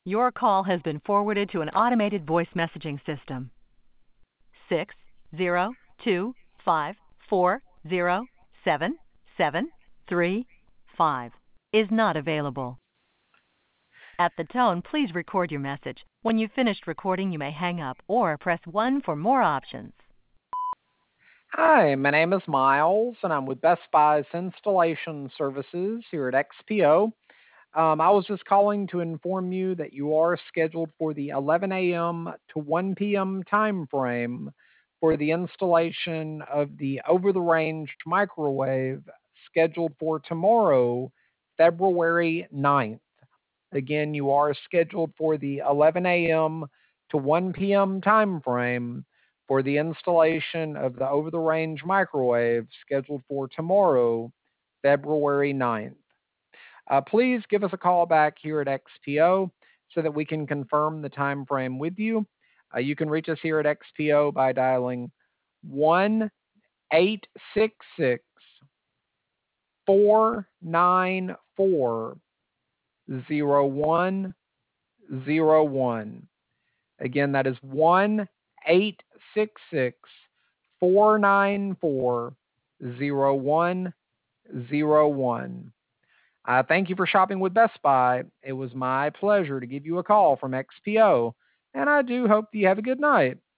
Your call has been forwarded to an automated voice messaging system. 602540773 is not available. At the tone, please record your message. When you've finished recording, you may hang up or press 1 for more options. Hi, my name is Miles, and I'm with Best Buy's installation services here at XPO. I was just calling to inform you that you are scheduled for the 11 a.m. to 1 p.m. time frame for the installation of the over-the-range microwave scheduled for tomorrow, February 9th. Again, you are scheduled for the 11 a.m. to 1 p.m. time frame for the installation of the over-the-range microwave scheduled for tomorrow, February 9th. Please give us a call back here at XPO so that we can confirm the time frame with you. You can reach us here at XPO by dialing 1-866 494 0101. Again, that is 1-866 494 0101. Thank you for shopping with Best Buy. It was my pleasure to give you a call from XPO, and I do hope you have a good night.